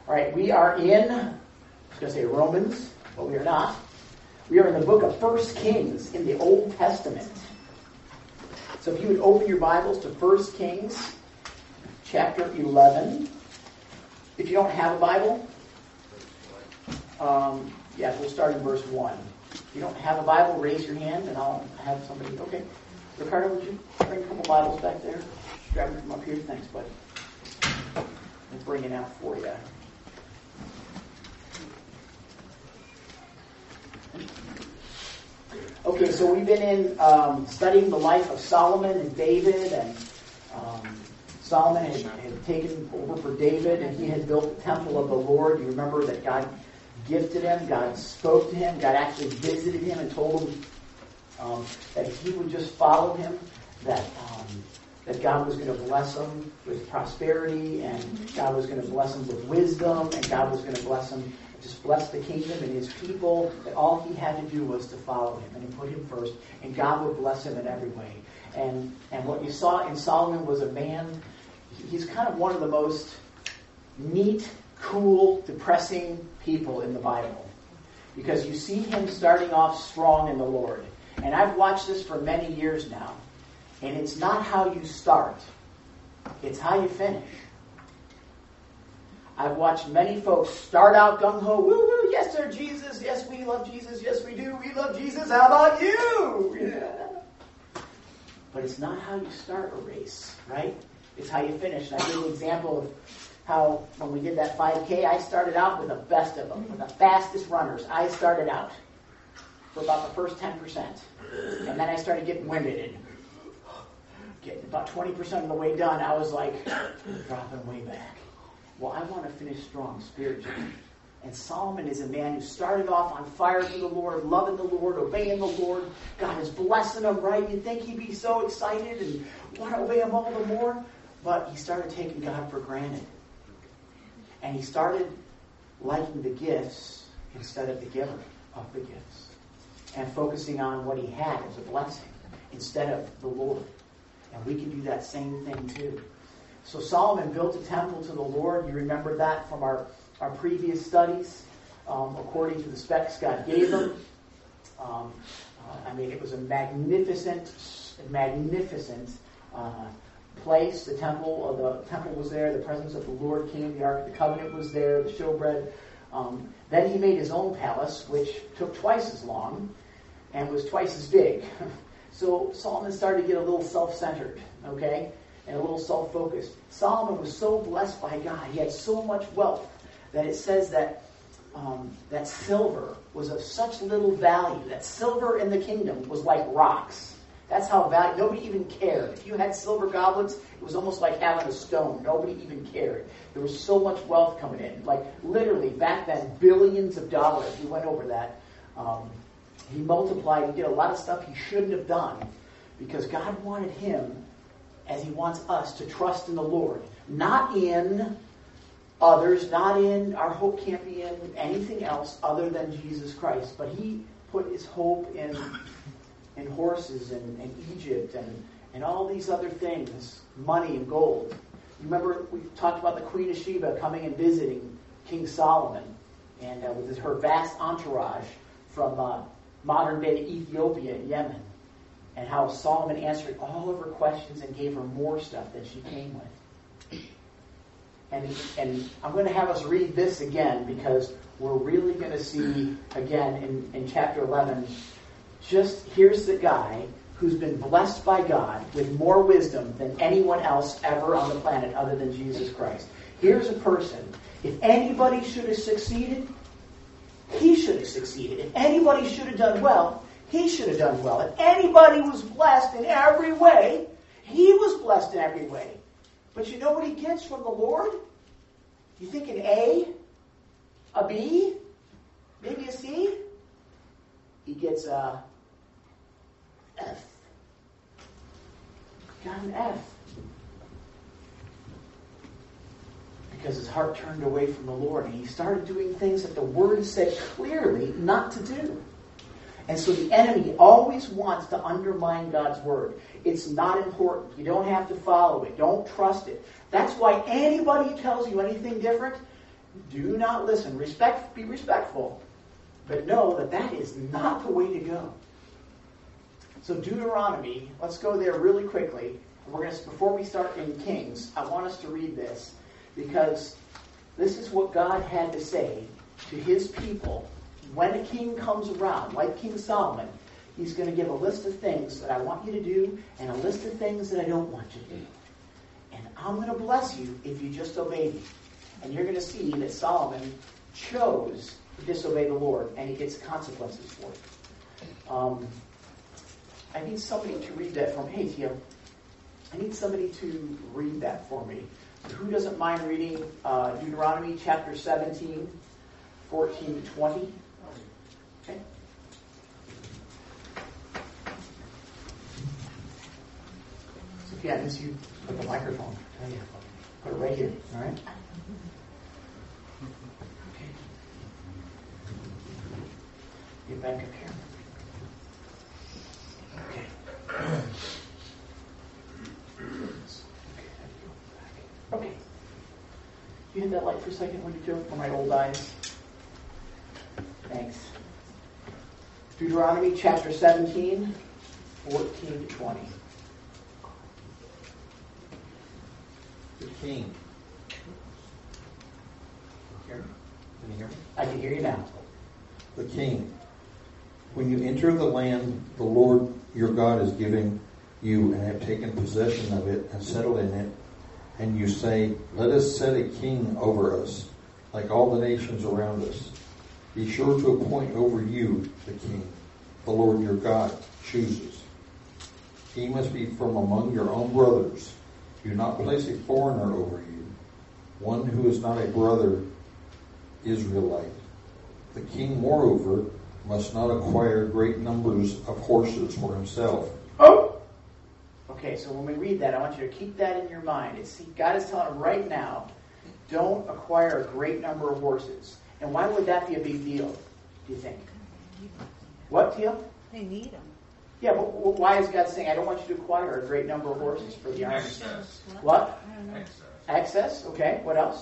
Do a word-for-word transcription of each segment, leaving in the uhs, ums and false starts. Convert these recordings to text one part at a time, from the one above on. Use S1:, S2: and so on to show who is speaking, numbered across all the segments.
S1: All right, we are in, I was going to say Romans, but we are not. We are in the book of First Kings in the Old Testament. So if you would open your Bibles to First Kings chapter eleven. If you don't have a Bible, um, yeah, we'll start in verse one. If you don't have a Bible, raise your hand and I'll have somebody. Okay. Ricardo, would you bring a couple Bibles back there? Grab them from up here. Thanks, buddy. We'll bring it out for you. Okay, so we've been in um, studying the life of Solomon and David, and um, Solomon had, had taken over for David, and he had built the temple of the Lord. You remember that God gifted him, God spoke to him, God actually visited him and told him um, that if he would just follow him, that um, that God was going to bless him with prosperity, and God was going to bless him with wisdom, and God was going to bless him, just bless the kingdom and his people, that all he had to do was to follow him and to put him first, and God would bless him in every way. And and what you saw in Solomon was a man, he's kind of one of the most neat, cool, depressing people in the Bible. Because you see him starting off strong in the Lord. And I've watched this for many years now. And it's not how you start. It's how you finish. I've watched many folks start out gung-ho, woo-woo, yes sir, Jesus, yes we love Jesus, yes we do, we love Jesus, how about you? Yeah. But it's not how you start a race, right? It's how you finish. And I gave an example of how when we did that five K, I started out with the best of them, with the fastest runners. I started out for about the first ten percent. And then I started getting winded, and getting about twenty percent of the way done, I was like, dropping way back. Well, I want to finish strong spiritually. And Solomon is a man who started off on fire for the Lord, loving the Lord, obeying the Lord. God is blessing him, right? You'd think he'd be so excited and want to obey him all the more. But he started taking God for granted. And he started liking the gifts instead of the giver of the gifts. And focusing on what he had as a blessing instead of the Lord. And we can do that same thing too. So Solomon built a temple to the Lord. You remember that from our, our previous studies, um, according to the specs God gave him. Um, uh, I mean, it was a magnificent, magnificent uh, place. The temple, uh, the temple was there. The presence of the Lord came. The Ark of the Covenant was there. The showbread. Um, then he made his own palace, which took twice as long and was twice as big. So Solomon started to get a little self-centered, okay? And a little self-focused. Solomon was so blessed by God. He had so much wealth that it says that um, that silver was of such little value. That silver in the kingdom was like rocks. That's how valuable. Nobody even cared. If you had silver goblets, it was almost like having a stone. Nobody even cared. There was so much wealth coming in. Like literally back then, billions of dollars. We went over that. Um, he multiplied. He did a lot of stuff he shouldn't have done because God wanted him, as he wants us, to trust in the Lord. Not in others, not in, our hope can't be in anything else other than Jesus Christ. But he put his hope in in horses and, and Egypt and, and all these other things, money and gold. You remember we talked about the Queen of Sheba coming and visiting King Solomon, and uh, with her vast entourage from uh, modern-day Ethiopia and Yemen. And how Solomon answered all of her questions and gave her more stuff than she came with. And, and I'm going to have us read this again because we're really going to see, again, in, in chapter eleven, just here's the guy who's been blessed by God with more wisdom than anyone else ever on the planet other than Jesus Christ. Here's a person, if anybody should have succeeded, he should have succeeded. If anybody should have done well, he should have done well. If anybody was blessed in every way, he was blessed in every way. But you know what he gets from the Lord? You think an A? A B? Maybe a C? He gets a F. Got an F. Because his heart turned away from the Lord and he started doing things that the Word said clearly not to do. And so the enemy always wants to undermine God's Word. It's not important. You don't have to follow it. Don't trust it. That's why anybody who tells you anything different, Do not listen. Respect, be respectful. But know that that is not the way to go. So Deuteronomy, let's go there really quickly. We're going to, before we start in Kings, I want us to read this because this is what God had to say to his people. When a king comes around, like King Solomon, he's going to give a list of things that I want you to do and a list of things that I don't want you to do. And I'm going to bless you if you just obey me. And you're going to see that Solomon chose to disobey the Lord, and he gets consequences for it. Um, I need somebody to read that for me. Hey, Tia, I need somebody to read that for me. Who doesn't mind reading uh, Deuteronomy chapter seventeen, fourteen to twenty? Okay. Sophia, I miss you. Put the microphone. Oh, yeah. Put it right here. All right. Okay. Get back up here. Okay. Okay. You hit that light for a second, would you, Joe, for my old eyes? Thanks. Deuteronomy chapter seventeen, fourteen to twenty.
S2: The king. Can you hear me?
S1: I can hear you now.
S2: The king. When you enter the land the Lord your God is giving you and have taken possession of it and settled in it, and you say, let us set a king over us, like all the nations around us. Be sure to appoint over you the king the Lord your God chooses. He must be from among your own brothers. Do not place a foreigner over you, one who is not a brother Israelite. The king, moreover, must not acquire great numbers of horses for himself.
S1: Oh! Okay, so when we read that, I want you to keep that in your mind. It's, God is telling him right now, don't acquire a great number of horses. And why would that be a big deal, do you think? What, Tia?
S3: They need them.
S1: Yeah, but why is God saying, I don't want you to acquire a great number of horses for the army?
S4: Excess.
S1: What?
S4: Excess.
S1: Excess, okay. What else?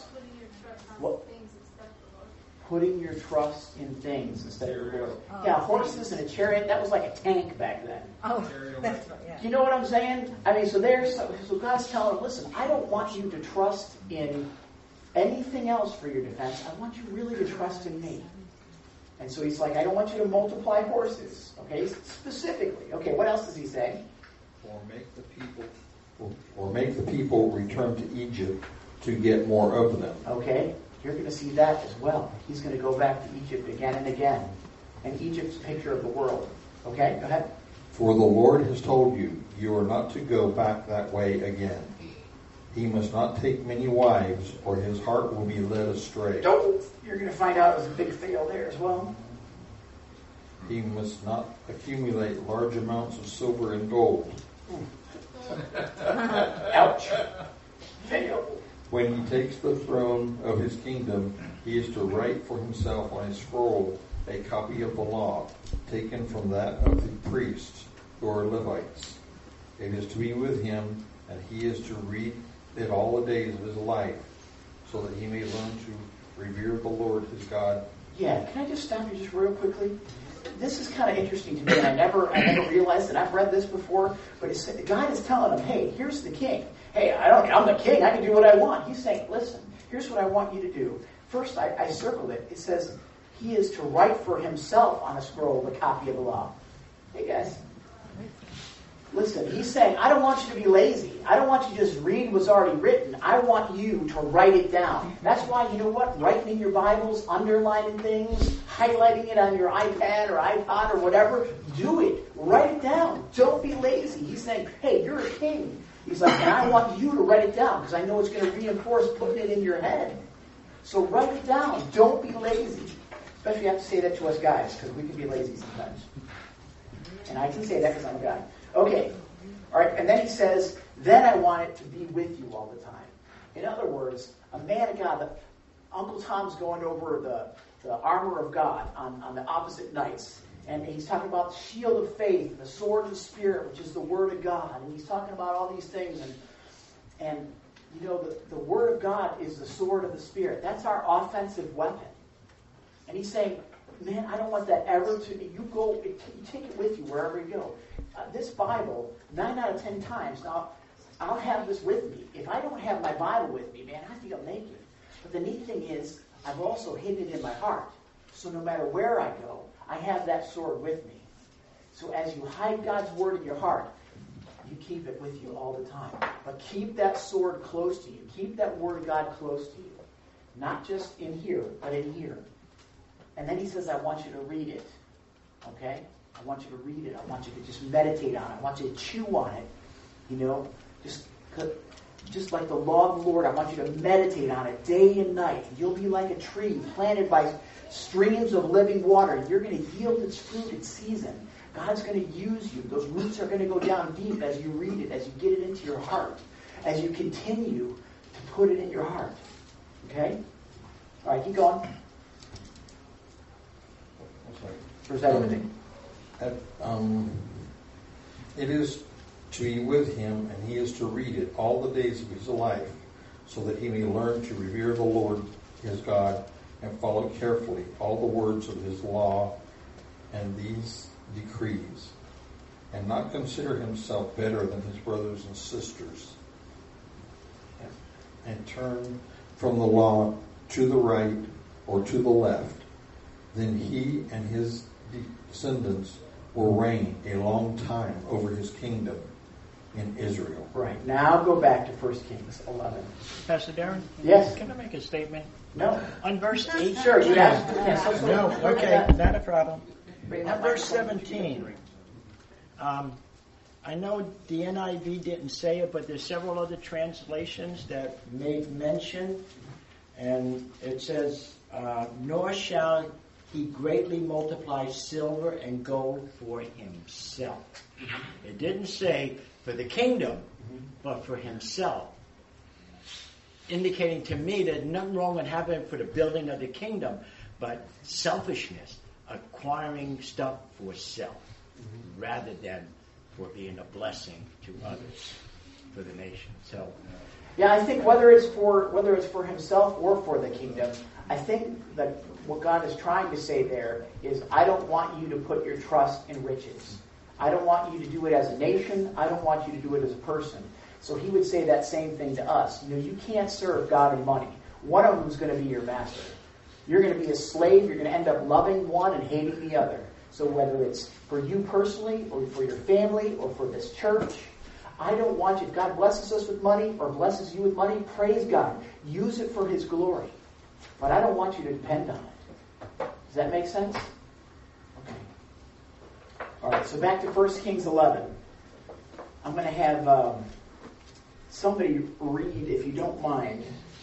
S5: Putting your trust in things instead
S1: Putting your trust in things instead
S5: of the Lord.
S1: of the Lord.
S3: Oh,
S1: Yeah, horses and a chariot, that was like a tank back then.
S3: Oh, that's right, yeah.
S1: Do you know what I'm saying? I mean, so there's so, so God's telling him, listen, I don't want you to trust in anything else for your defense. I want you really to trust in me. And so he's like, I don't want you to multiply horses. Okay, specifically. Okay, what else does he say?
S2: Or make the people, or, or make the people return to Egypt to get more of them.
S1: Okay, you're going to see that as well. He's going to go back to Egypt again and again. And Egypt's a picture of the world. Okay, go ahead.
S2: For the Lord has told you, you are not to go back that way again. He must not take many wives, or his heart will be led astray.
S1: Don't. You're going to find out it was a big fail there as well.
S2: He must not accumulate large amounts of silver and gold.
S1: Ouch. Fail.
S2: When he takes the throne of his kingdom, he is to write for himself on a scroll a copy of the law, taken from that of the priests who are Levites. It is to be with him, and he is to read it all the days of his life, so that he may learn to revere the Lord his God.
S1: Yeah, can I just stop you just real quickly? This is kind of interesting to me, and I never, I never realized that. I've read this before, but it's, God is telling him, "Hey, here's the king. Hey, I don't, I'm the king. I can do what I want." He's saying, "Listen, here's what I want you to do." First, I, I circled it. It says he is to write for himself on a scroll the copy of the law. Hey, guys. Listen, he's saying, I don't want you to be lazy. I don't want you to just read what's already written. I want you to write it down. That's why, you know what? Writing in your Bibles, underlining things, highlighting it on your iPad or iPod or whatever, do it. Write it down. Don't be lazy. He's saying, hey, you're a king. He's like, and I want you to write it down because I know it's going to reinforce putting it in your head. So write it down. Don't be lazy. Especially you have to say that to us guys because we can be lazy sometimes. And I can say that because I'm a guy. Okay, all right, and then he says, then I want it to be with you all the time. In other words, a man of God, the, Uncle Tom's going over the, the armor of God on, on the opposite nights, and he's talking about the shield of faith, the sword of the Spirit, which is the Word of God, and he's talking about all these things, and, and You know, the, the Word of God is the sword of the Spirit. That's our offensive weapon. And he's saying, man, I don't want that ever to... You go, you take it with you wherever you go. Uh, this Bible, nine out of ten times, now, I'll have this with me. If I don't have my Bible with me, man, I feel naked. But the neat thing is, I've also hidden it in my heart. So no matter where I go, I have that sword with me. So as you hide God's Word in your heart, you keep it with you all the time. But keep that sword close to you. Keep that Word of God close to you. Not just in here, but in here. And then he says, I want you to read it. Okay? I want you to read it. I want you to just meditate on it. I want you to chew on it. You know? Just, just like the law of the Lord, I want you to meditate on it day and night. You'll be like a tree planted by streams of living water. You're going to yield its fruit in season. God's going to use you. Those roots are going to go down deep as you read it, as you get it into your heart, as you continue to put it in your heart. Okay? All right, keep going. Or is that everything?
S2: Uh, um, it is to be with him, and he is to read it all the days of his life, so that he may learn to revere the Lord his God and follow carefully all the words of his law and these decrees, and not consider himself better than his brothers and sisters, and turn from the law to the right or to the left. Then he and his descendants will reign a long time over his kingdom in Israel.
S1: Right. Now go back to First Kings eleven.
S4: Pastor Darren?
S1: Yes.
S4: Can I make a statement?
S1: No.
S4: On verse eight?
S1: Sure, you have. Yes, let's-
S4: No, okay, not a problem.
S1: Bring
S4: On
S1: that
S4: verse
S1: microphone.
S4: seventeen, um, I know the N I V didn't say it, but there's several other translations that made mention, and it says, uh, nor shall he greatly multiply silver and gold for himself. It didn't say for the kingdom, but for himself. Indicating to me that nothing wrong with having it for the building of the kingdom, but selfishness, acquiring stuff for self, mm-hmm. rather than for being a blessing to others, for the nation. So,
S1: yeah, I think whether it's for whether it's for himself or for the kingdom, I think that what God is trying to say there is, I don't want you to put your trust in riches. I don't want you to do it as a nation. I don't want you to do it as a person. So he would say that same thing to us. You know, you can't serve God and money. One of them is going to be your master. You're going to be a slave. You're going to end up loving one and hating the other. So whether it's for you personally or for your family or for this church, I don't want you, if God blesses us with money or blesses you with money, praise God. Use it for his glory. But I don't want you to depend on it. Does that make sense? Okay. All right, so back to First Kings eleven. I'm going to have um, somebody read, if you don't mind,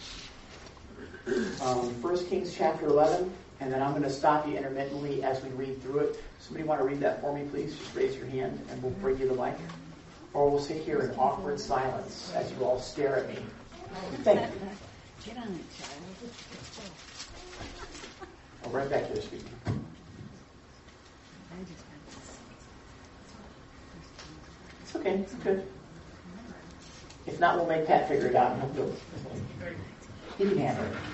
S1: um, First Kings chapter eleven, and then I'm going to stop you intermittently as we read through it. Somebody want to read that for me, please? Just raise your hand, and we'll bring you the mic. Or we'll sit here in awkward silence as you all stare at me. Thank you.
S3: Get on it, child.
S1: Oh, right back here, speaking. It's okay, it's good. If not, we'll make Pat figure it out and he'll do it. He can handle it.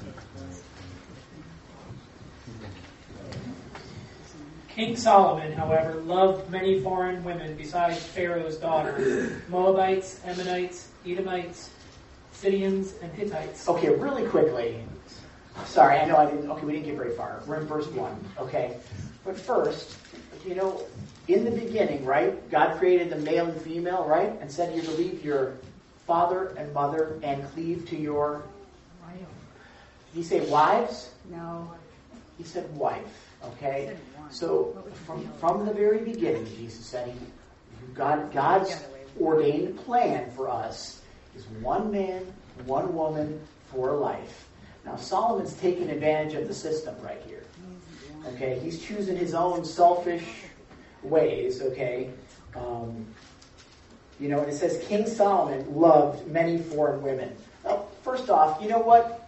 S6: King Solomon, however, loved many foreign women besides Pharaoh's daughters, Moabites, Ammonites, Edomites, Sidonians, and Hittites.
S1: Okay, really quickly. Sorry, I know I didn't. Okay, we didn't get very far. We're in verse one. Okay, but first, you know, in the beginning, right? God created the male and female, right? And said you're to leave your father and mother and cleave to your. Did he say wives?
S3: No.
S1: He said wife. Okay, so from from the very beginning, Jesus said, he, God God's ordained plan for us is one man, one woman for life. Now Solomon's taking advantage of the system right here. Okay, he's choosing his own selfish ways. Okay, um, you know, and it says King Solomon loved many foreign women. Well, first off, you know what?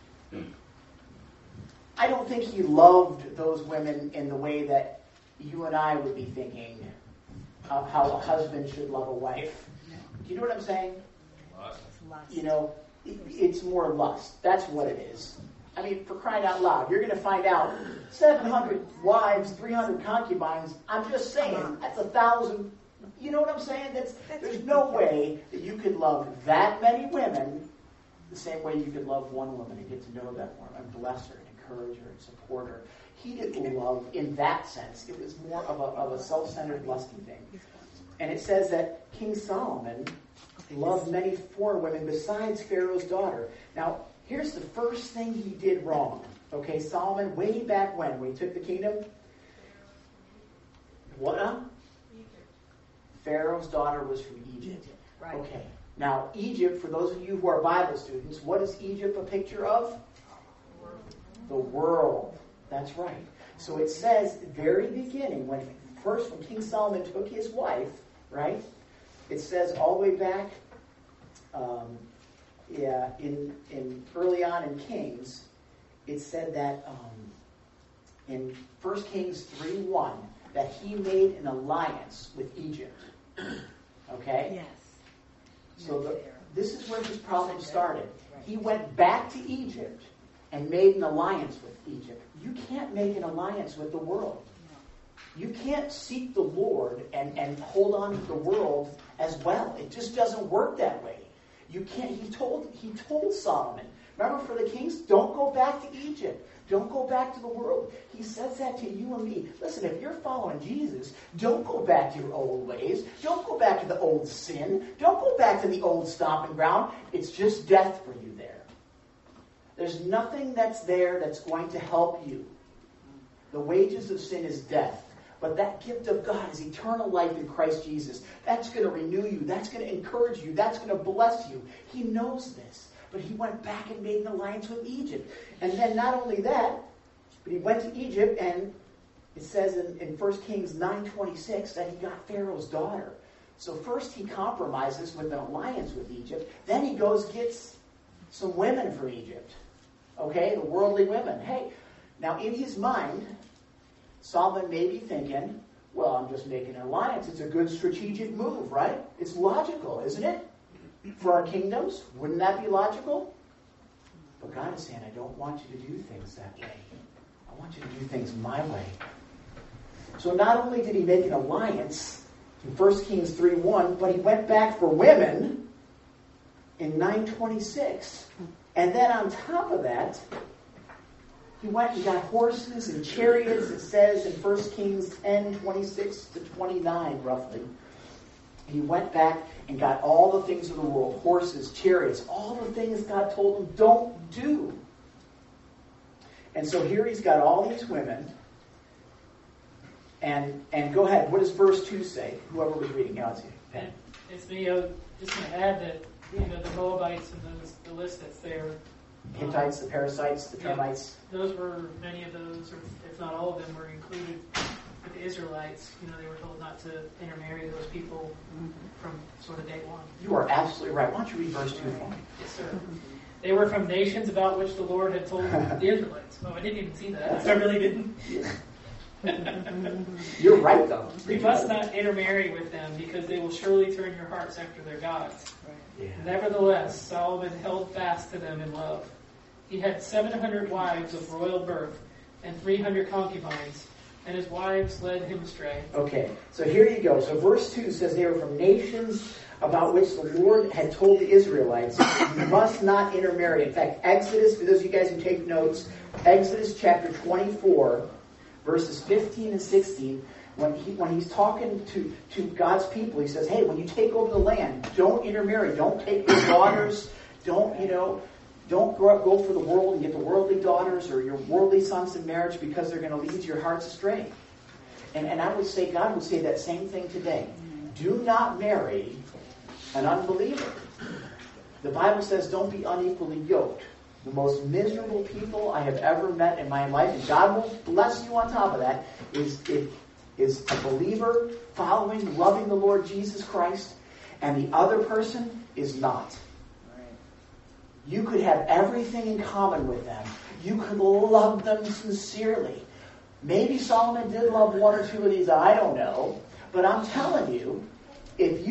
S1: I don't think he loved those women in the way that you and I would be thinking of how a husband should love a wife. Do you know what I'm saying?
S3: It's lust.
S1: you know, it, it's more lust. That's what it is. I mean, for crying out loud, you're going to find out seven hundred wives, three hundred concubines. I'm just saying, that's a thousand. You know what I'm saying? That's, there's no way that you could love that many women the same way you could love one woman and get to know that woman and bless her and encourage her and support her. He didn't love in that sense. It was more of a, of a self-centered, lusty thing. And it says that King Solomon loved many foreign women besides Pharaoh's daughter. Now, here's the first thing he did wrong. Okay, Solomon, way back when, when he took the kingdom. What? Huh? Pharaoh's daughter was from Egypt.
S3: Right.
S1: Okay. Now, Egypt, for those of you who are Bible students, what is Egypt a picture of? The world. That's right. So it says at the very beginning, when first when King Solomon took his wife, right? It says all the way back, um, yeah, in in early on in Kings, it said that um, in First Kings three one that he made an alliance with Egypt. Okay?
S3: Yes.
S1: So the, this is where his problem started. He went back to Egypt and made an alliance with Egypt. You can't make an alliance with the world. You can't seek the Lord and, and hold on to the world as well. It just doesn't work that way. You can't. He told he told Solomon, remember for the kings, don't go back to Egypt. Don't go back to the world. He says that to you and me. Listen, if you're following Jesus, don't go back to your old ways. Don't go back to the old sin. Don't go back to the old stomping ground. It's just death for you there. There's nothing that's there that's going to help you. The wages of sin is death. But that gift of God is eternal life in Christ Jesus. That's going to renew you. That's going to encourage you. That's going to bless you. He knows this. But he went back and made an alliance with Egypt. And then not only that, but he went to Egypt, and it says in, in First Kings nine twenty-six that he got Pharaoh's daughter. So first he compromises with an alliance with Egypt. Then he goes gets some women from Egypt. Okay, the worldly women. Hey, now in his mind, Solomon may be thinking, well, I'm just making an alliance. It's a good strategic move, right? It's logical, isn't it? For our kingdoms, wouldn't that be logical? But God is saying, I don't want you to do things that way. I want you to do things my way. So not only did he make an alliance in First Kings three one, but he went back for women in nine twenty-six. And then on top of that, he went and got horses and chariots, it says in First Kings ten twenty-six to twenty-nine, roughly. He went back and got all the things of the world, horses, chariots, all the things God told him don't do. And so here he's got all these women. And and go ahead, what does verse two say? Whoever was reading out to you.
S6: And it's me, uh, just going to add that, you know, the Moabites and those, the list that's there.
S1: Hittites, the Perizzites, the Termites.
S6: Yeah, those were, many of those, or if not all of them, were included with the Israelites. You know, they were told not to intermarry those people from sort of day one.
S1: You are absolutely right. Why don't you read verse two for me?
S6: Yes, sir. They were from nations about which the Lord had told the Israelites. Oh, I didn't even see that. I really didn't.
S1: You're right, though.
S6: You must not intermarry with them, because they will surely turn your hearts after their gods.
S1: Yeah.
S6: Nevertheless, Solomon held fast to them in love. He had seven hundred wives of royal birth and three hundred concubines, and his wives led him astray.
S1: Okay, so here you go. So verse two says they were from nations about which the Lord had told the Israelites, you must not intermarry. In fact, Exodus, for those of you guys who take notes, Exodus chapter twenty-four, verses fifteen and sixteen, when he when he's talking to, to God's people, he says, hey, when you take over the land, don't intermarry. Don't take your daughters. Don't, you know, don't go, go for the world and get the worldly daughters or your worldly sons in marriage, because they're going to lead your hearts astray. And, and I would say, God would say that same thing today. Do not marry an unbeliever. The Bible says don't be unequally yoked. The most miserable people I have ever met in my life, and God will bless you on top of that, is, is, is a believer following, loving the Lord Jesus Christ, and the other person is not. You could have everything in common with them. You could love them sincerely. Maybe Solomon did love one or two of these, I don't know. But I'm telling you, if you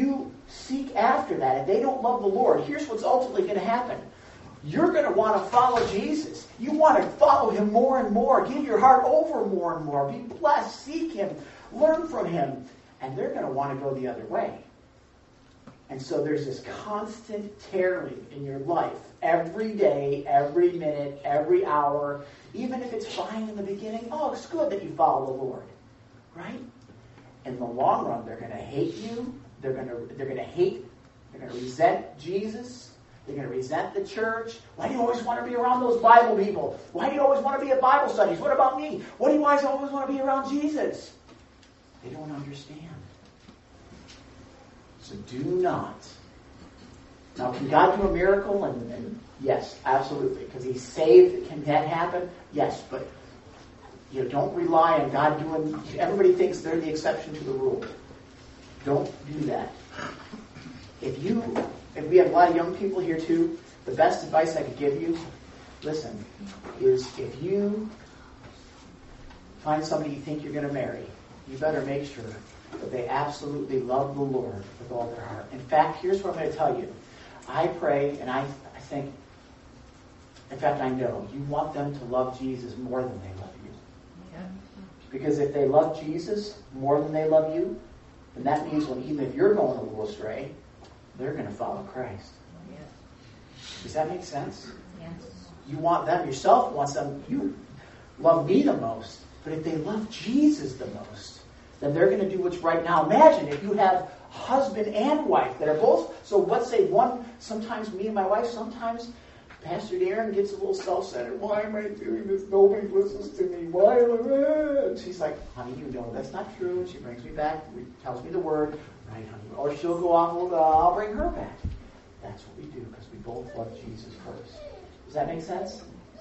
S1: seek after that. If they don't love the Lord, here's what's ultimately going to happen. You're going to want to follow Jesus. You want to follow him more and more. Give your heart over more and more. Be blessed. Seek him. Learn from him. And they're going to want to go the other way. And so there's this constant tearing in your life. Every day, every minute, every hour. Even if it's fine in the beginning. Oh, it's good that you follow the Lord. Right? In the long run, they're going to hate you. They're going to, they're going to hate, they're going to resent Jesus. They're going to resent the church. Why do you always want to be around those Bible people? Why do you always want to be at Bible studies? What about me? What do you guys always want to be around Jesus? They don't understand. So do not. Now, can God do a miracle? And, and yes, absolutely. Because he saved. Can that happen? Yes, but you know, don't rely on God doing. Everybody thinks they're the exception to the rule. Don't do that. If you, and we have a lot of young people here too, the best advice I could give you, listen, is if you find somebody you think you're going to marry, you better make sure that they absolutely love the Lord with all their heart. In fact, here's what I'm going to tell you. I pray, and I, I think, in fact, I know, you want them to love Jesus more than they love you.
S3: Yeah.
S1: Because if they love Jesus more than they love you, then that means when even if you're going a little astray, they're going to follow Christ.
S3: Yeah.
S1: Does that make sense?
S3: Yes.
S1: You want them, yourself wants them, you love me the most. But if they love Jesus the most, then they're going to do what's right. Now imagine if you have husband and wife that are both, so let's say one, sometimes me and my wife, sometimes Pastor Darren gets a little self-centered. Why am I doing this? Nobody listens to me. Why am I? And she's like, honey, you know that's not true. And she brings me back, tells me the word. Right, honey. Or she'll go off, well, uh, I'll bring her back. That's what we do because we both love Jesus first. Does that make sense?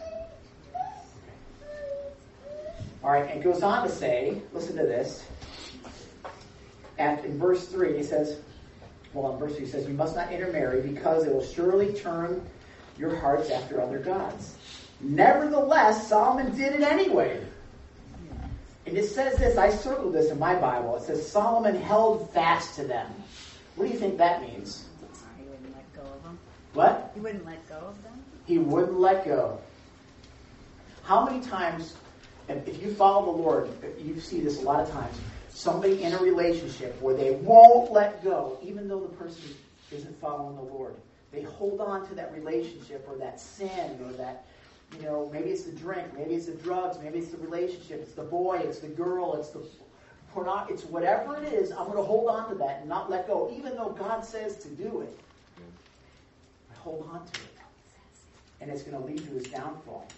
S1: Okay. All right, and it goes on to say, listen to this. And in verse three, he says, well, in verse three, he says, you must not intermarry because it will surely turn your hearts after other gods. Nevertheless, Solomon did it anyway. And it says this, I circled this in my Bible. It says Solomon held fast to them. What do you think that means?
S3: He wouldn't let go of them.
S1: What?
S3: He wouldn't let go of them?
S1: He wouldn't let go. How many times, and if you follow the Lord, you see this a lot of times, somebody in a relationship where they won't let go, even though the person isn't following the Lord. They hold on to that relationship or that sin or that, you know, maybe it's the drink, maybe it's the drugs, maybe it's the relationship, it's the boy, it's the girl, it's the pornography, it's whatever it is, I'm going to hold on to that and not let go, even though God says to do it. I hold on to it. And it's going to lead to his downfall.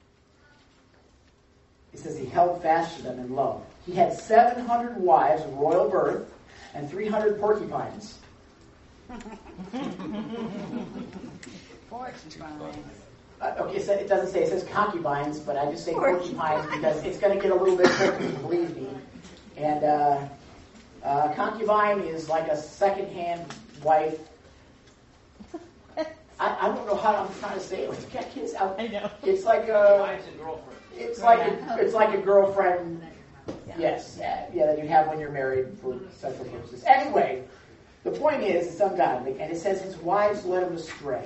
S1: It says he held fast to them in love. He had seven hundred wives of royal birth and three hundred porcupines.
S3: Porcupines.
S1: Uh, okay, so it doesn't say, it says concubines, but I just say porcupines because it's going to get a little bit tricky, believe me. And uh, uh, concubine is like a second-hand wife. I, I don't know how I'm trying to say it. It's got kids out.
S3: I know.
S1: It's like a.
S7: Wives and girlfriend.
S1: It's like a, it's like a girlfriend. Yes, yeah, yeah, that you have when you're married for sexual purposes. Anyway, the point is, it's ungodly, and it says his wives led him astray.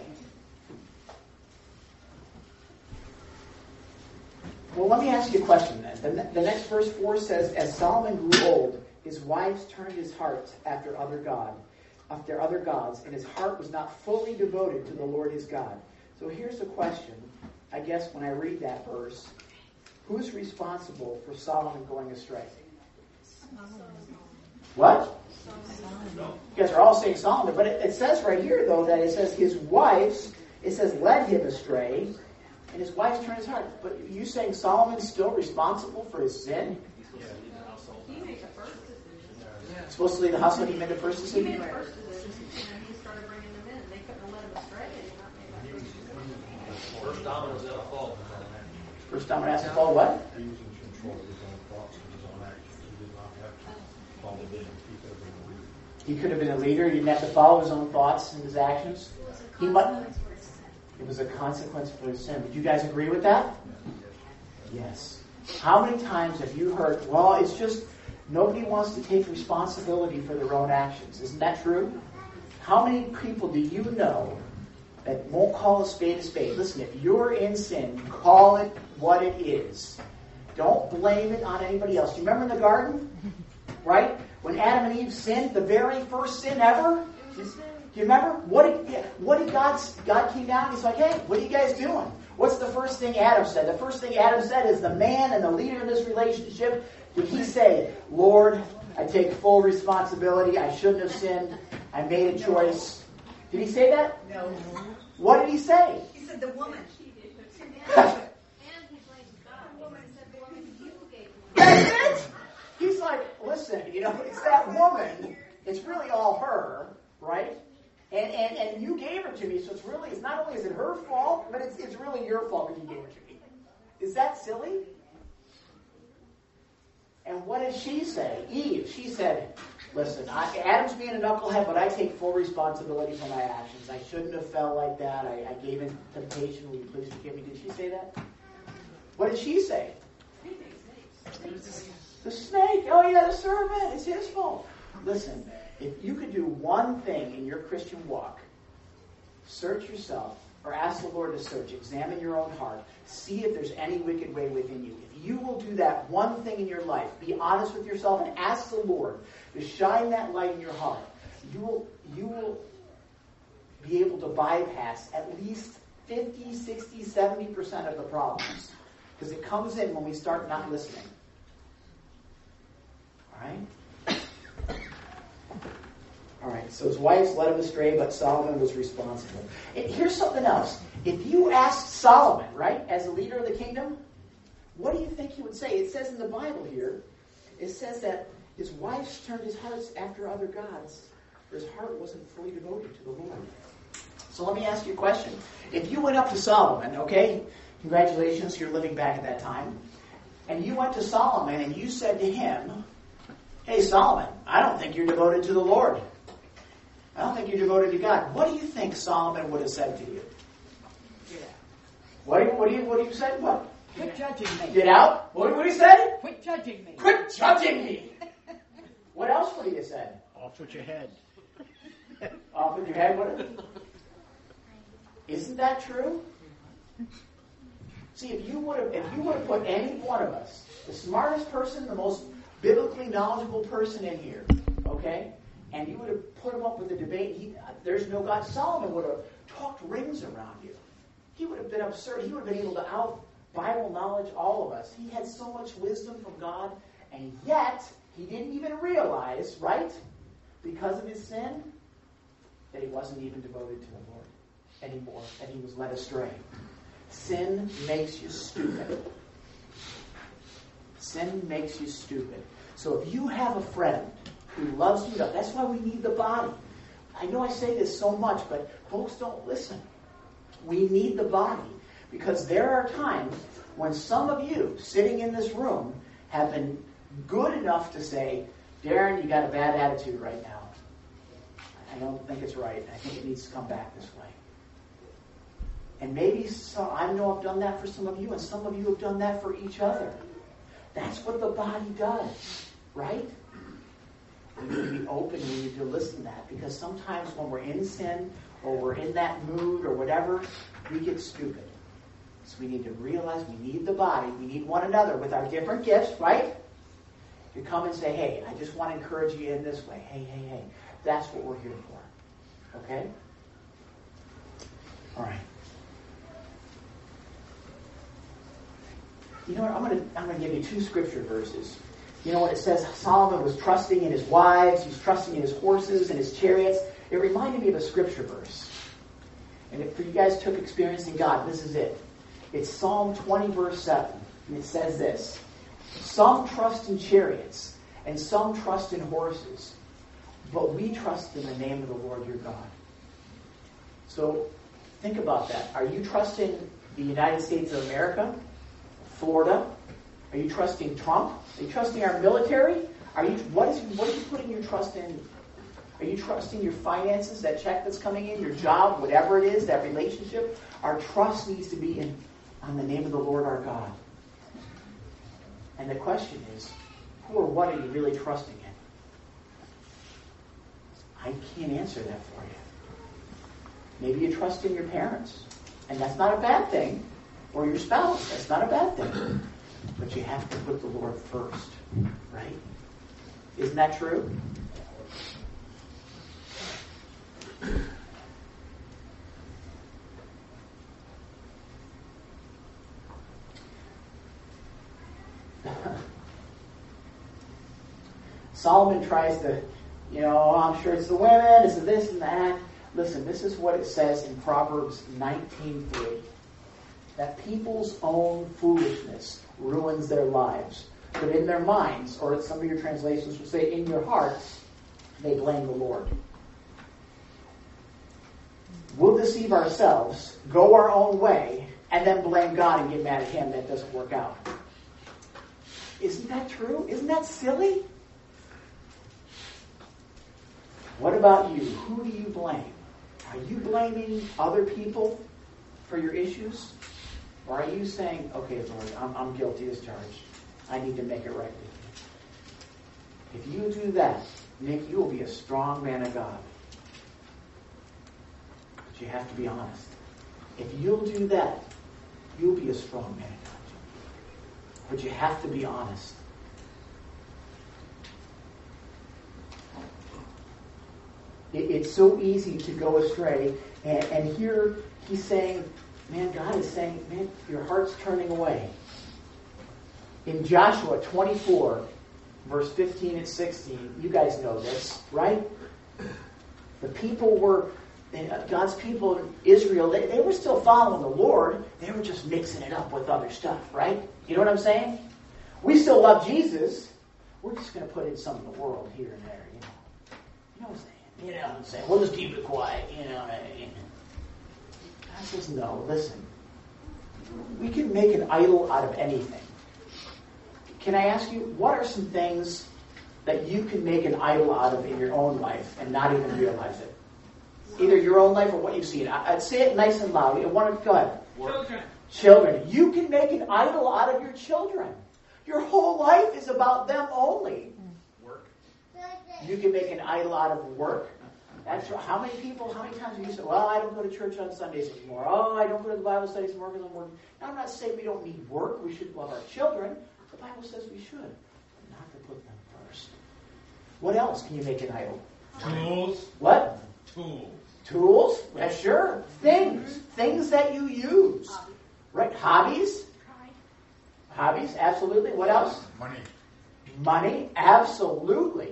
S1: Well, let me ask you a question then. The, the next verse four says, as Solomon grew old, his wives turned his heart after other god, after other gods, and his heart was not fully devoted to the Lord his God. So here's the question, I guess, when I read that verse. Who's responsible for Solomon going astray? What? You guys are all saying Solomon, but it, it says right here, though, that it says his wives, it says led him astray, and his wives turned his heart. But are you saying Solomon's still responsible for his sin?
S8: He made the first decision.
S1: Supposed to lead the household, he made the first
S8: He
S1: decision?
S8: made the first decision, and he started bringing them in. They couldn't have let him astray, and he not made that first decision.
S7: First dominoes at a fault.
S1: First time I asked Paul, what?
S9: He was in control of his own thoughts and his own actions. He did not have to follow them. He could have been a leader.
S1: He could have been a leader. He didn't have to follow his own thoughts and his actions. He might. It was a consequence for his sin. Would you guys agree with that? Yes. How many times have you heard, well, it's just nobody wants to take responsibility for their own actions. Isn't that true? How many people do you know that won't call a spade a spade? Listen, if you're in sin, call it what it is. Don't blame it on anybody else. Do you remember in the garden? Right? When Adam and Eve sinned, the very first sin ever? Do you remember? What did, what did God, God came down and he's like, hey, what are you guys doing? What's the first thing Adam said? The first thing Adam said is the man and the leader in this relationship. Did he say, Lord, I take full responsibility. I shouldn't have sinned. I made a choice. Did he say that?
S7: No.
S1: What did he say?
S7: He said the woman.
S8: And he blamed God. The woman said, the woman you gave me.
S1: That's it. He's like, listen, you know, it's that woman. It's really all her, right? And, and and you gave her to me, so it's really, it's not only is it her fault, but it's it's really your fault that you gave her to me. Is that silly? And what did she say? Eve, she said, listen, I, Adam's being a knucklehead, but I take full responsibility for my actions. I shouldn't have felt like that. I, I gave in temptation. Will you please forgive me? Did she say that? What did she say? The snake. Oh, yeah, the serpent. It's his fault. Listen, if you could do one thing in your Christian walk, search yourself, or ask the Lord to search, examine your own heart, see if there's any wicked way within you. If you will do that one thing in your life, be honest with yourself and ask the Lord to shine that light in your heart, you will, you will be able to bypass at least fifty, sixty, seventy percent of the problems. Because it comes in when we start not listening. All right? All right, so his wives led him astray, but Solomon was responsible. And here's something else. If you asked Solomon, right, as the leader of the kingdom, what do you think he would say? It says in the Bible here, it says that his wives turned his hearts after other gods, for his heart wasn't fully devoted to the Lord. So let me ask you a question. If you went up to Solomon, okay, congratulations, you're living back at that time, and you went to Solomon and you said to him, hey, Solomon, I don't think you're devoted to the Lord. I don't think you're devoted to God. What do you think Solomon would have said to you?
S7: Yeah.
S1: What do you, what do you, what do you say? What?
S7: Quit judging me.
S1: Get out? What would he say?
S7: Quit judging me.
S1: Quit judging me. What else would he have said?
S4: Off with your head.
S1: Off with your head? What? Isn't that true? See, if you would have, if you would have put any one of us, the smartest person, the most biblically knowledgeable person in here, okay, and you would have put him up with a debate, he, there's no God. Solomon would have talked rings around you. He would have been absurd. He would have been able to out Bible knowledge all of us. He had so much wisdom from God, and yet he didn't even realize, right, because of his sin, that he wasn't even devoted to the Lord anymore, and he was led astray. Sin makes you stupid. Sin makes you stupid. So if you have a friend who loves you, that's why we need the body. I know I say this so much, but folks don't listen. We need the body because there are times when some of you sitting in this room have been good enough to say, Darren, you got a bad attitude right now. I don't think it's right. I think it needs to come back this way. And maybe some, I know I've done that for some of you, and some of you have done that for each other. That's what the body does, right? We need to be open. We need to listen to that. Because sometimes when we're in sin or we're in that mood or whatever, we get stupid. So we need to realize we need the body. We need one another with our different gifts, right? To come and say, hey, I just want to encourage you in this way. Hey, hey, hey. That's what we're here for. Okay? All right. You know what? I'm going to I'm going to give you two scripture verses. You know what it says? Solomon was trusting in his wives. He's trusting in his horses and his chariots. It reminded me of a scripture verse. And if you guys took experience in God, this is it. It's Psalm twenty, verse seven. And it says this. Some trust in chariots, and some trust in horses. But we trust in the name of the Lord your God. So think about that. Are you trusting the United States of America? Florida? Are you trusting Trump? Are you trusting our military? Are you what is what are you putting your trust in? Are you trusting your finances, that check that's coming in, your job, whatever it is, that relationship? Our trust needs to be in on the name of the Lord our God. And the question is, who or what are you really trusting in? I can't answer that for you. Maybe you trust in your parents, and that's not a bad thing. Or your spouse, that's not a bad thing. But you have to put the Lord first, right? Isn't that true? Solomon tries to, you know, I'm sure it's the women, it's the this and that. Listen, this is what it says in Proverbs nineteen three. That people's own foolishness ruins their lives. But in their minds, or some of your translations will say in your hearts, they blame the Lord. We'll deceive ourselves, go our own way, and then blame God and get mad at Him. That doesn't work out. Isn't that true? Isn't that silly? What about you? Who do you blame? Are you blaming other people for your issues? Or are you saying, okay, Lord, I'm, I'm guilty as charged. I need to make it right with you. If you do that, Nick, you will be a strong man of God. But you have to be honest. If you'll do that, you'll be a strong man of God. But you have to be honest. It, it's so easy to go astray. And, and here he's saying, man, God is saying, man, your heart's turning away. In Joshua twenty-four, verse fifteen and sixteen, you guys know this, right? The people were, God's people in Israel, they, they were still following the Lord. They were just mixing it up with other stuff, right? You know what I'm saying? We still love Jesus. We're just going to put in some of the world here and there, you know. You know what I'm saying? You know what I'm saying? We'll just keep it quiet, you know. God says, no, listen. We can make an idol out of anything. Can I ask you, what are some things that you can make an idol out of in your own life and not even realize it? Either your own life or what you see. I, I'd say it nice and loud. I want to, go ahead.
S6: Children.
S1: Children. You can make an idol out of your children. Your whole life is about them only.
S9: Work.
S1: You can make an idol out of work. That's right. How many people, how many times have you said, well, I don't go to church on Sundays anymore. Oh, I don't go to the Bible studies anymore because I'm working. Now, I'm not saying we don't need work. We should love our children. The Bible says we should. But not to put them first. What else can you make an idol?
S9: Tools.
S1: What?
S9: Tools.
S1: Tools? Yeah, sure. Things. Things that you use. Right? Hobbies? Hobbies, absolutely. What else?
S9: Money.
S1: Money, absolutely.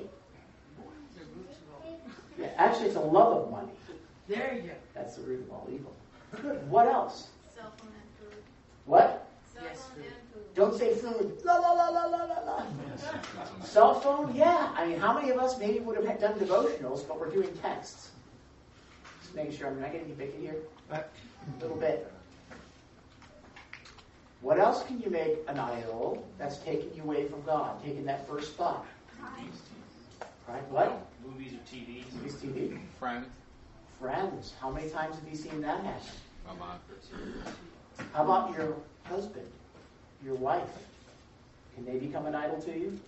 S1: Yeah, actually, it's a love of money.
S7: There you go.
S1: That's the root of all evil. Good. What else?
S8: Cell phone and food.
S1: What?
S8: Cell
S7: Yes,
S8: phone
S7: food.
S8: and food.
S1: Don't say food. La la la la la la la. Cell phone? Yeah. I mean, how many of us maybe would have done devotionals, but we're doing texts? Just making sure I'm not getting any bacon here. A little bit. What else can you make an idol that's taking you away from God, taking that first spot? Right? What?
S10: Movies or T V.
S1: Movies, T V.
S10: Friends.
S1: Friends. How many times have you seen that happen?
S10: My mom.
S1: How about your husband, your wife? Can they become an idol to you?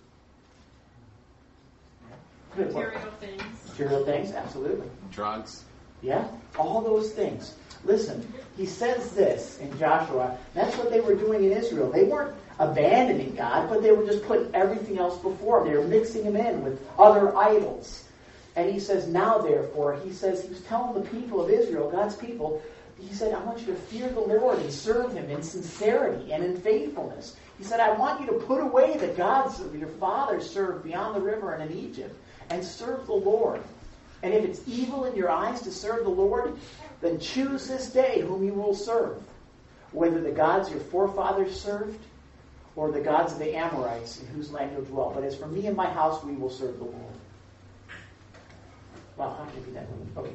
S1: Good. What?
S8: Material things.
S1: Material things, absolutely.
S10: Drugs.
S1: Yeah, all those things. Listen, he says this in Joshua. That's what they were doing in Israel. They weren't abandoning God, but they were just putting everything else before him. They were mixing him in with other idols. And he says, now therefore, he says, he was telling the people of Israel, God's people, he said, I want you to fear the Lord and serve him in sincerity and in faithfulness. He said, I want you to put away the gods that your fathers served beyond the river and in Egypt and serve the Lord. And if it's evil in your eyes to serve the Lord, then choose this day whom you will serve, whether the gods your forefathers served or the gods of the Amorites in whose land you dwell. But as for me and my house, we will serve the Lord. Wow, how can it be that? Okay.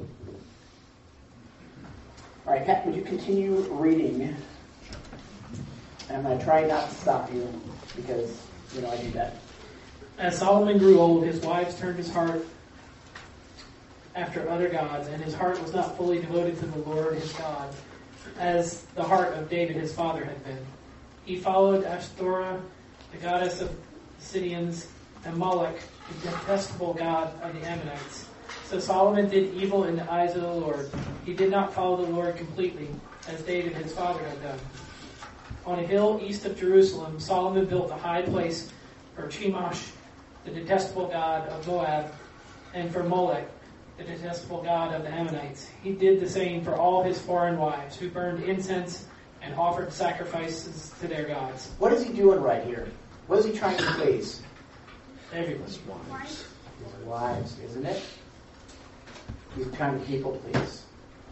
S1: All right, Pat, would you continue reading? And I'm going to try not to stop you because, you know, I do that.
S6: As Solomon grew old, his wives turned his heart after other gods, and his heart was not fully devoted to the Lord his God, as the heart of David his father had been. He followed Ashtoreth, the goddess of the Sidonians, and Moloch, the detestable god of the Ammonites. So Solomon did evil in the eyes of the Lord. He did not follow the Lord completely, as David his father had done. On a hill east of Jerusalem, Solomon built a high place for Chemosh, the detestable god of Moab, and for Molech, the detestable god of the Ammonites. He did the same for all his foreign wives, who burned incense and offered sacrifices to their gods.
S1: What is he doing right here? What is he trying to please?
S6: Everyone's
S1: wives. His wives, isn't it? He's trying to people please.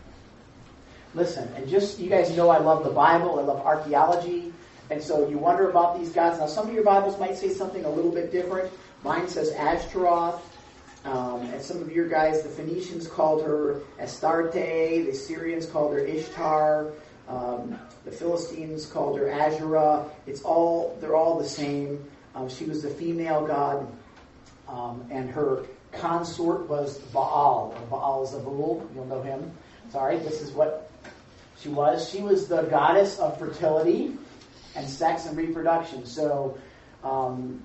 S1: Listen, and just, you guys know I love the Bible, I love archaeology, and so you wonder about these gods. Now, some of your Bibles might say something a little bit different. Mine says Ashtaroth, um, and some of your guys, the Phoenicians called her Astarte, the Syrians called her Ishtar, um, the Philistines called her Asherah. It's all, they're all the same. Um, she was the female god, um, and her consort was Baal, or Baal Zebul. You'll know him. Sorry, this is what she was. She was the goddess of fertility and sex and reproduction. So um,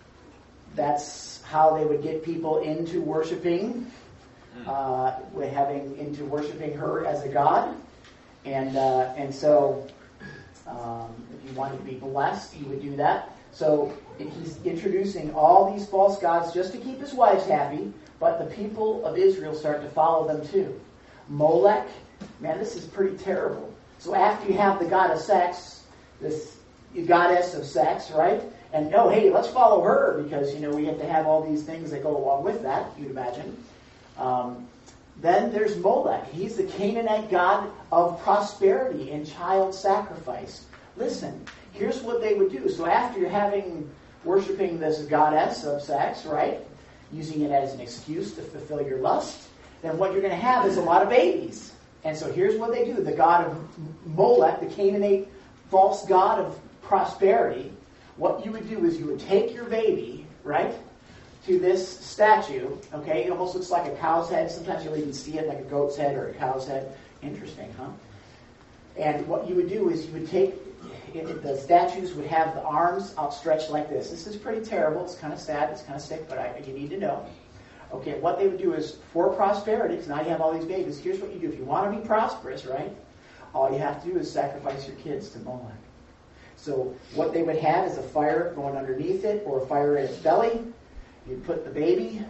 S1: that's how they would get people into worshiping, uh, having into worshiping her as a god. And uh, and so um, if you wanted to be blessed, you would do that. So he's introducing all these false gods just to keep his wives happy, but the people of Israel start to follow them too. Molech, man, this is pretty terrible. So after you have the god of sex, this goddess of sex, right? And oh, hey, let's follow her because, you know, we have to have all these things that go along with that, you'd imagine. Um, then there's Molech. He's the Canaanite god of prosperity and child sacrifice. Listen, here's what they would do. So after you're having, worshiping this goddess of sex, right? Using it as an excuse to fulfill your lust, then what you're going to have is a lot of babies. And so here's what they do. The god of Molech, the Canaanite false god of prosperity, what you would do is you would take your baby, right, to this statue, okay? It almost looks like a cow's head. Sometimes you'll even see it like a goat's head or a cow's head. Interesting, huh? And what you would do is you would take, it, the statues would have the arms outstretched like this. This is pretty terrible. It's kind of sad. It's kind of sick, but I, you need to know. Okay, what they would do is, for prosperity, because now you have all these babies, here's what you do. If you want to be prosperous, right, all you have to do is sacrifice your kids to Molech. So what they would have is a fire going underneath it or a fire in its belly. You'd put the baby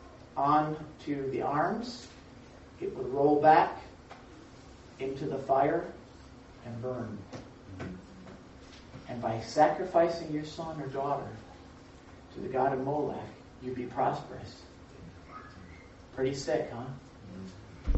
S1: onto the arms. It would roll back into the fire and burn. And by sacrificing your son or daughter to the god of Molech, you'd be prosperous. Pretty sick, huh?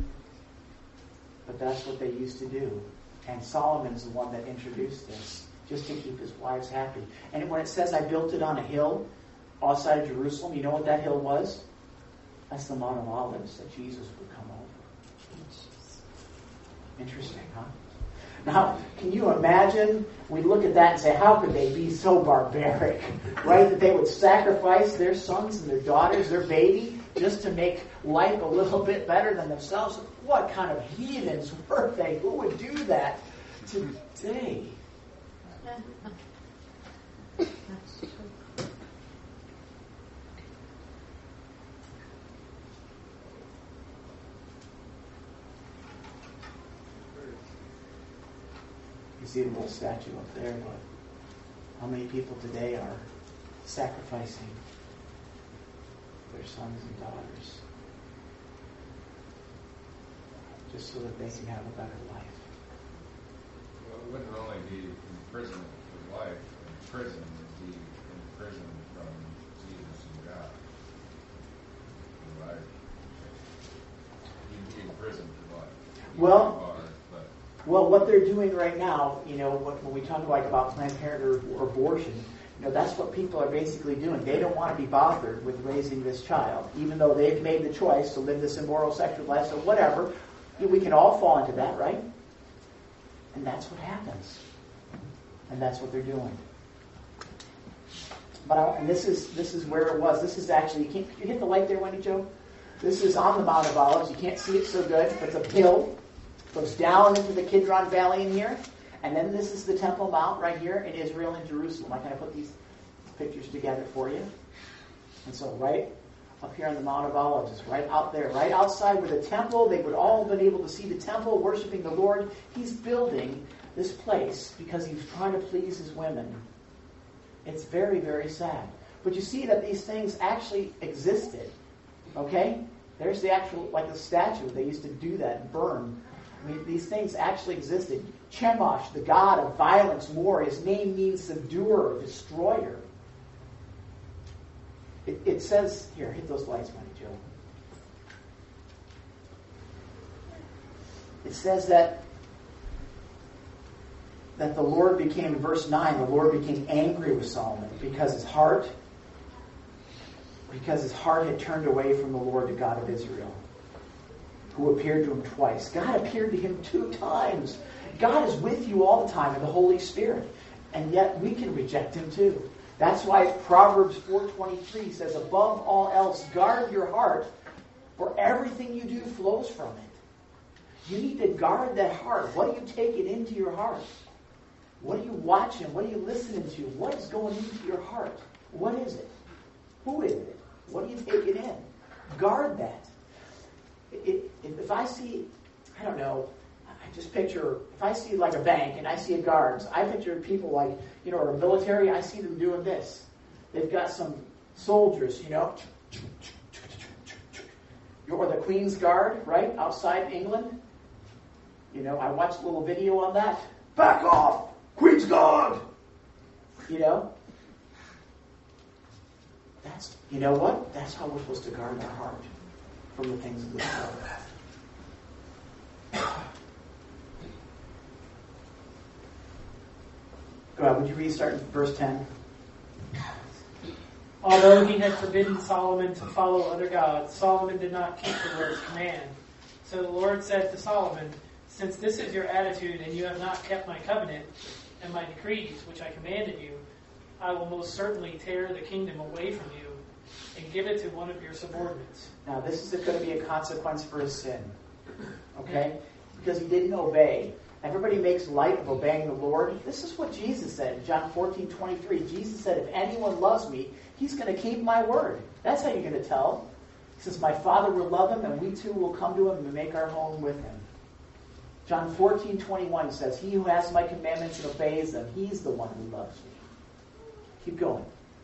S1: But that's what they used to do. And Solomon's the one that introduced this, just to keep his wives happy. And when it says, I built it on a hill outside of Jerusalem, you know what that hill was? That's the Mount of Olives that Jesus would come over. Interesting, huh? Now, can you imagine? We look at that and say, how could they be so barbaric, right? That they would sacrifice their sons and their daughters, their baby, just to make life a little bit better than themselves. What kind of heathens were they? Who would do that today? You see the little statue up there, but how many people today are sacrificing their sons and daughters just so that they can have a better life?
S10: Well, it wouldn't only be imprisonment for life. In prison would be imprisoned from Jesus and God. Right? You'd be imprisoned for life.
S1: Well,
S10: are, but
S1: well, what they're doing right now, you know, when we talk like about Planned Parenthood or abortion, you know, that's what people are basically doing. They don't want to be bothered with raising this child, even though they've made the choice to live this immoral sexual life. So whatever, we can all fall into that, right? And that's what happens. And that's what they're doing. But I, and this is this is where it was. This is actually, you can't, you hit the light there, Wendy Jo? This is on the Mount of Olives. You can't see it so good, but it's a hill. Goes down into the Kidron Valley in here. And then this is the Temple Mount right here in Israel and Jerusalem. I kind of put these pictures together for you. And so right up here on the Mount of Olives. It's right out there, right outside where the temple, they would all have been able to see the temple, worshiping the Lord. He's building this place because he's trying to please his women. It's very, very sad. But you see that these things actually existed. Okay? There's the actual, like the statue. They used to do that, burn. I mean, these things actually existed. Chemosh, the god of violence, war, his name means subduer, destroyer. It, it says, here, hit those lights, Money Joe. It says that that the Lord became, in verse nine, the Lord became angry with Solomon because his heart, because his heart had turned away from the Lord, the God of Israel, who appeared to him twice. God appeared to him two times. God is with you all the time in the Holy Spirit. And yet we can reject him too. That's why Proverbs four twenty-three says, above all else, guard your heart, for everything you do flows from it. You need to guard that heart. What are you taking into your heart? What are you watching? What are you listening to? What is going into your heart? What is it? Who is it? What are you taking in? Guard that. It, it, if I see, I don't know, I just picture, if I see like a bank and I see a guards, I picture people like, you know, or a military, I see them doing this. They've got some soldiers, you know, or the Queen's Guard, right, outside England. You know, I watched a little video on that. Back off! Queen's Guard! You know? That's, you know what? That's how we're supposed to guard our heart from the things of this world. Go ahead, would you read starting verse ten?
S6: Although he had forbidden Solomon to follow other gods, Solomon did not keep the Lord's command. So the Lord said to Solomon, since this is your attitude and you have not kept my covenant and my decrees, which I commanded you, I will most certainly tear the kingdom away from you and give it to one of your subordinates.
S1: Now this is going to be a consequence for his sin. Okay? Because he didn't obey. Everybody makes light of obeying the Lord. This is what Jesus said in John fourteen twenty-three. Jesus said, if anyone loves me, he's going to keep my word. That's how you're going to tell. He says, my Father will love him, and we too will come to him and make our home with him. John fourteen twenty-one says, he who has my commandments and obeys them, he's the one who loves me. Keep going.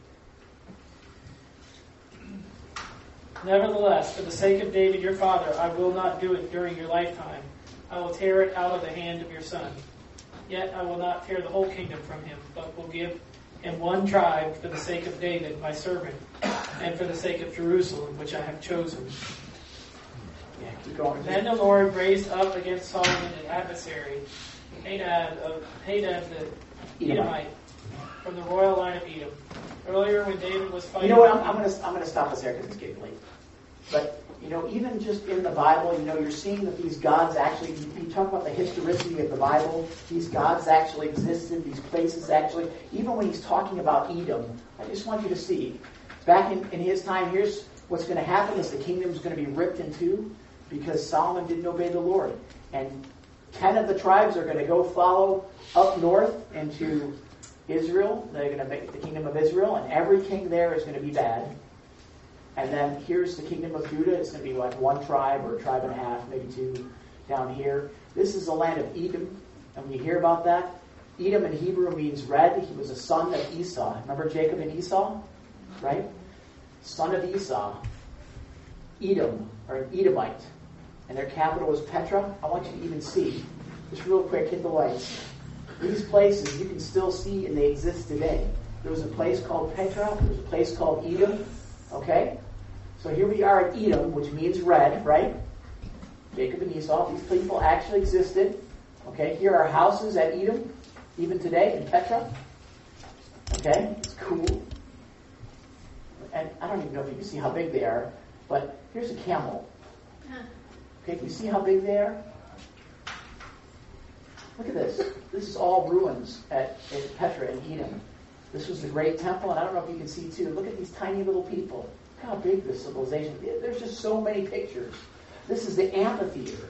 S6: Nevertheless, for the sake of David your father, I will not do it during your lifetime. I will tear it out of the hand of your son. Yet I will not tear the whole kingdom from him, but will give him one tribe for the sake of David, my servant, and for the sake of Jerusalem, which I have chosen.
S1: Yeah, keep going.
S6: Then the Lord raised up against Solomon an adversary, Hadad of Hadad the Edomite, from the royal line of Edom. Earlier, when David was fighting,
S1: you know what? I'm, I'm going to I'm going to stop us there because it's getting late. But you know, even just in the Bible, you know, you're seeing that these gods actually. You talk about the historicity of the Bible. These gods actually existed. These places actually. Even when he's talking about Edom, I just want you to see. Back in, in his time, here's what's going to happen: is the kingdom's going to be ripped in two because Solomon didn't obey the Lord, and ten of the tribes are going to go follow up north into Israel. They're going to make the kingdom of Israel, and every king there is going to be bad. And then here's the kingdom of Judah. It's going to be like one tribe or a tribe and a half, maybe two down here. This is the land of Edom. And when you hear about that, Edom in Hebrew means red. He was a son of Esau. Remember Jacob and Esau? Right? Son of Esau. Edom, or an Edomite. And their capital was Petra. I want you to even see, just real quick, hit the lights. These places you can still see, and they exist today. There was a place called Petra. There was a place called Edom. Okay? So here we are at Edom, which means red, right? Jacob and Esau. These people actually existed. Okay? Here are houses at Edom, even today, in Petra. Okay? It's cool. And I don't even know if you can see how big they are, but here's a camel. Okay, can you see how big they are? Look at this. This is all ruins at, at Petra and Edom. This was the great temple, and I don't know if you can see too. Look at these tiny little people. Look how big this civilization is. There's just so many pictures. This is the amphitheater.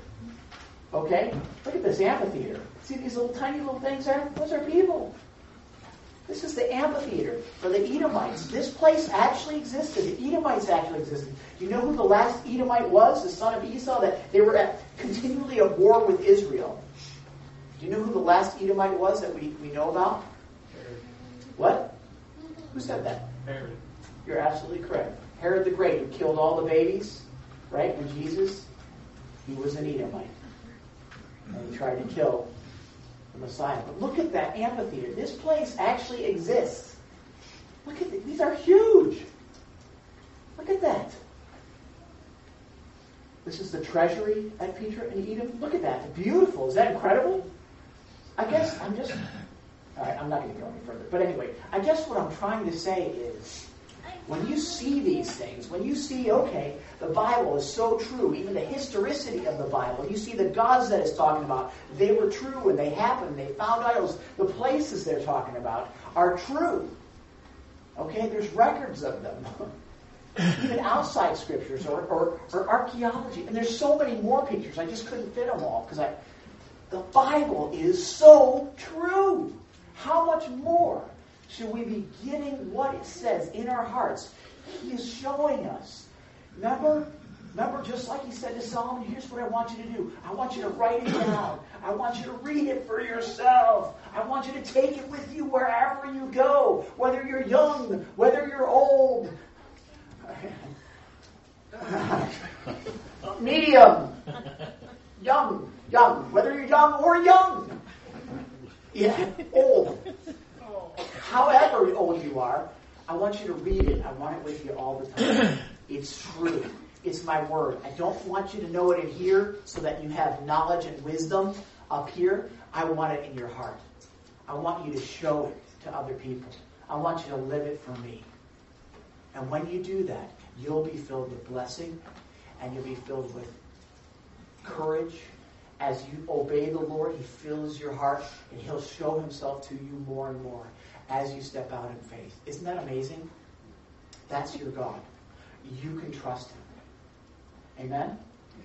S1: Okay? Look at this amphitheater. See these little tiny little things there? Those are people. This is the amphitheater for the Edomites. This place actually existed. The Edomites actually existed. Do you know who the last Edomite was? The son of Esau? That they were at continually at war with Israel. Do you know who the last Edomite was that we, we know about?
S6: Herod.
S1: What? Who said that?
S6: Herod.
S1: You're absolutely correct. Herod the Great, who killed all the babies, right? When Jesus, he was an Edomite. And he tried to kill the Messiah. But look at that amphitheater. This place actually exists. Look at it. These are huge. Look at that. This is the treasury at Petra and Edom. Look at that. Beautiful. Is that incredible? I guess I'm just... All right, I'm not going to go any further. But anyway, I guess what I'm trying to say is, when you see these things, when you see, okay, the Bible is so true, even the historicity of the Bible, you see the gods that it's talking about, they were true and they happened, they found idols, the places they're talking about are true. Okay, there's records of them. Even outside scriptures or, or, or archaeology. And there's so many more pictures, I just couldn't fit them all because I. The Bible is so true. How much more should we be getting what it says in our hearts? He is showing us. Remember? Remember, just like he said to Solomon, here's what I want you to do. I want you to write it down. I want you to read it for yourself. I want you to take it with you wherever you go. Whether you're young, whether you're old. Medium. Young. Young. Whether you're young or young. Yeah, old. However old you are, I want you to read it. I want it with you all the time. It's true. It's my word. I don't want you to know it in here so that you have knowledge and wisdom up here. I want it in your heart. I want you to show it to other people. I want you to live it for me. And when you do that, you'll be filled with blessing and you'll be filled with courage. As you obey the Lord, he fills your heart and he'll show himself to you more and more as you step out in faith. Isn't that amazing? That's your God. You can trust him. Amen?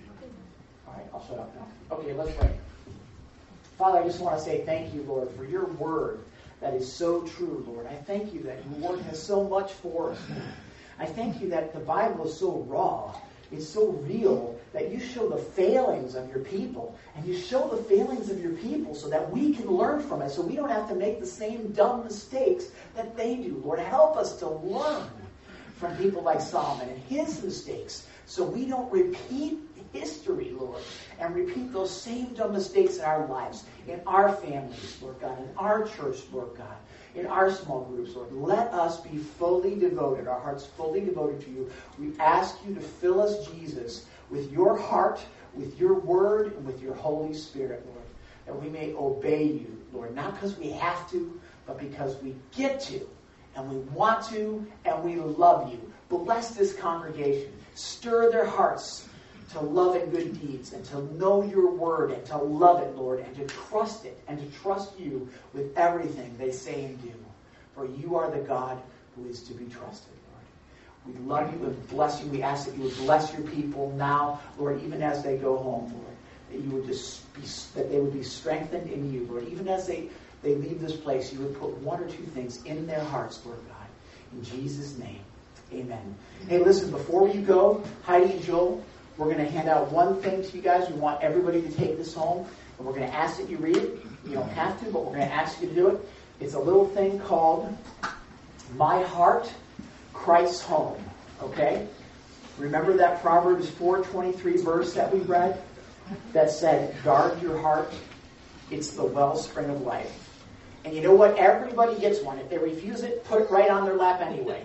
S1: All right, I'll shut up now. Okay, let's pray. Father, I just want to say thank you, Lord, for your word that is so true, Lord. I thank you that your word has so much for us. I thank you that the Bible is so raw. It's so real that you show the failings of your people. And you show the failings of your people so that we can learn from it. So we don't have to make the same dumb mistakes that they do. Lord, help us to learn from people like Solomon and his mistakes. So we don't repeat history, Lord. And repeat those same dumb mistakes in our lives. In our families, Lord God. In our church, Lord God. In our small groups, Lord. Let us be fully devoted, our hearts fully devoted to you. We ask you to fill us, Jesus, with your heart, with your word, and with your Holy Spirit, Lord. That we may obey you, Lord. Not because we have to, but because we get to, and we want to, and we love you. Bless this congregation. Stir their hearts to love and good deeds, and to know your word, and to love it, Lord, and to trust it, and to trust you with everything they say and do. For you are the God who is to be trusted, Lord. We love you and bless you. We ask that you would bless your people now, Lord, even as they go home, Lord. That you would just be, that they would be strengthened in you, Lord. Even as they, they leave this place, you would put one or two things in their hearts, Lord God. In Jesus' name, amen. Hey, listen, before you go, Heidi and Joel, we're going to hand out one thing to you guys. We want everybody to take this home. And we're going to ask that you read it. You don't have to, but we're going to ask you to do it. It's a little thing called My Heart, Christ's Home. Okay? Remember that Proverbs four twenty-three verse that we read? That said, guard your heart. It's the wellspring of life. And you know what? Everybody gets one. If they refuse it, put it right on their lap anyway.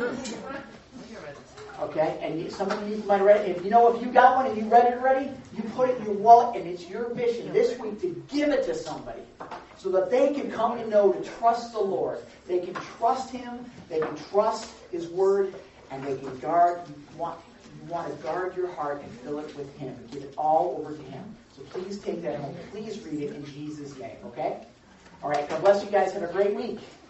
S1: Okay, and you, some of you might have read it. If you know if you got one and you read it already, you put it in your wallet, and it's your mission this week to give it to somebody so that they can come to know to trust the Lord. They can trust Him, they can trust His Word, and they can guard. You want, you want to guard your heart and fill it with Him. Give it all over to Him. So please take that home. Please read it in Jesus' name, okay? All right, God bless you guys. Have a great week.